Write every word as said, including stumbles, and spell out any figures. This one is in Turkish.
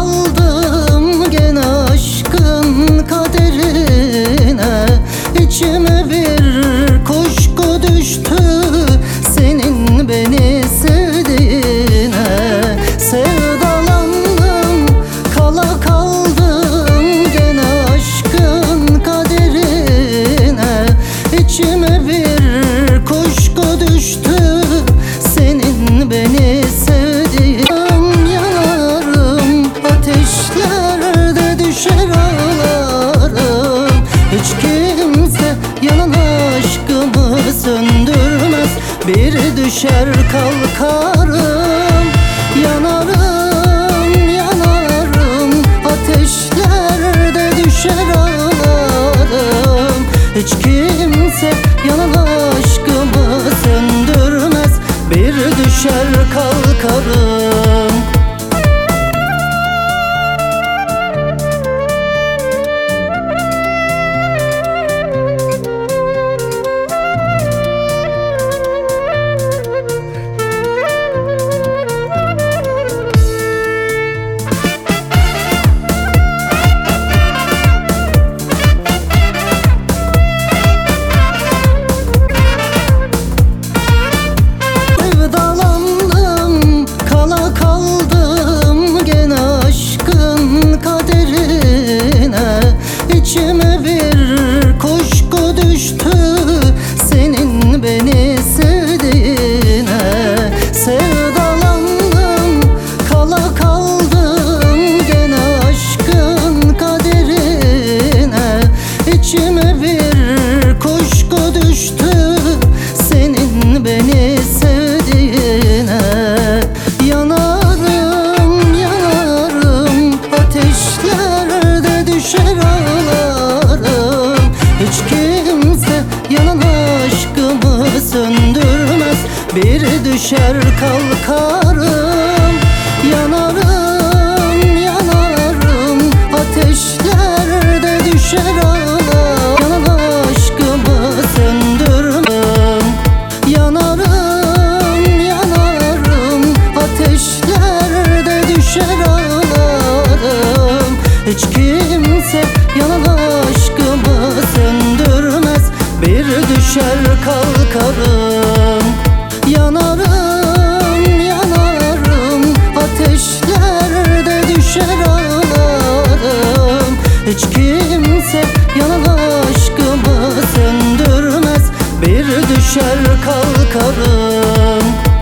kaldım gene aşkın kaderine. İçime bir kuşku düştü senin beni sevdiğine. Sevdalandım, kala kaldım gene aşkın kaderine. İçime bir kuşku düştü senin beni sevdiğin. Yanarım, ateşlerde düşer ağlarım. Hiç kimse yanan aşkımı söndürmez. Bir düşer kalkarım. Yanarım, yanarım, ateşlerde düşer ağlarım. Hiç kimse yanan aşkımı söndürmez. Bir düşer kalkarım. İçime bir kuşku düştü senin beni sevdiğine. Sevdalandım, kala kaldım gene aşkın kaderine. İçime bir kuşku düştü senin beni sevdiğine. Yanarım, yanarım, ateşlerde düşer ağlarım. Hiç kimse yanan aşkımı söndürmez. Bir düşer kalkarım. Yanarım, yanarım, ateşlerde düşer ağlarım. Yanan aşkımı söndürmem. Yanarım, yanarım, ateşlerde düşer ağlarım. Hiç kimse yanan aşkımı söndürmez. Bir düşer kalkarım. Yanarım, yanarım, ateşlerde düşer ağlarım. Hiç kimse yanan aşkımı söndürmez. Bir düşer kalkarım. Yanarım, yanarım, ateşlerde düşer ağlarım. Hiç kimse yanan aşkımı söndürmez. Bir düşer kalkarım. Yanarım, yanarım, ateşlerde düşer ağlarım. Hiç kimse yanan aşkımı söndürmez. Bir düşer kalkarım.